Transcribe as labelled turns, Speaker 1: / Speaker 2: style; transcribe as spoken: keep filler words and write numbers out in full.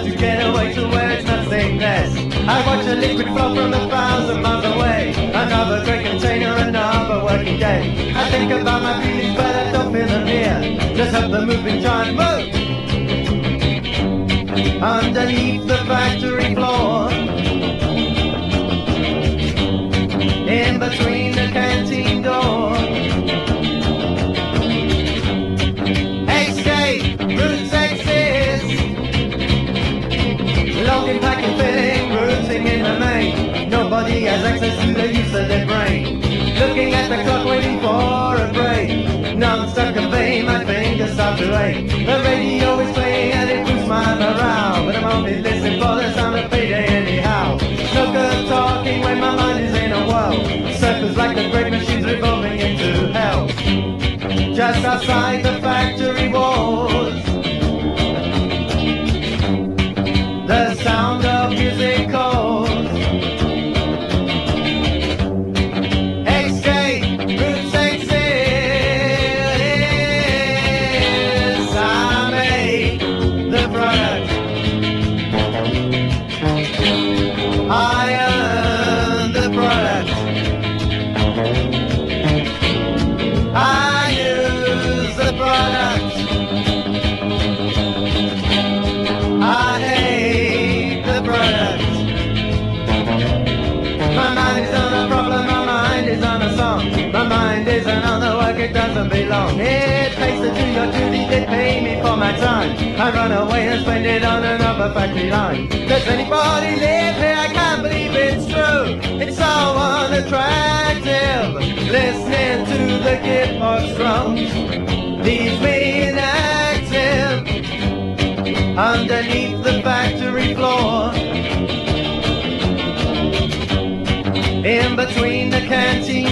Speaker 1: to get away to where it's nothingness. I watch a liquid flow from a thousand miles away. Another great container, another working day. I think about my feelings, but I don't feel them here. Just have the moving giant move underneath the factory floor, in between the canteen door. Escape, roots exist, loading, packing, filling, routing in the main. Nobody has access to the use of their brain. Looking at the clock, waiting for a break. Non-stop conveying, my fingers start to ache. The radio is playing and it boosts my morale, but I'm only listening for the sound of payday anyhow. No good talking when my mind is in a whirl. Circles like the great machines revolving into hell. Just outside the factory walls, the sound of music calls. Escape, roots exist. I make the product. I earn the product. I use the product. I hate the product. My mind is on a problem, my mind is on a song. My mind isn't on the work, it doesn't belong. It pays to do your duty, they pay me for my time. I run away and spend it on another factory line. Does anybody live here? I can't believe it's true. It's so unattractive. Listening to the gearbox drums leaves me inactive underneath the factory floor, in between the canteen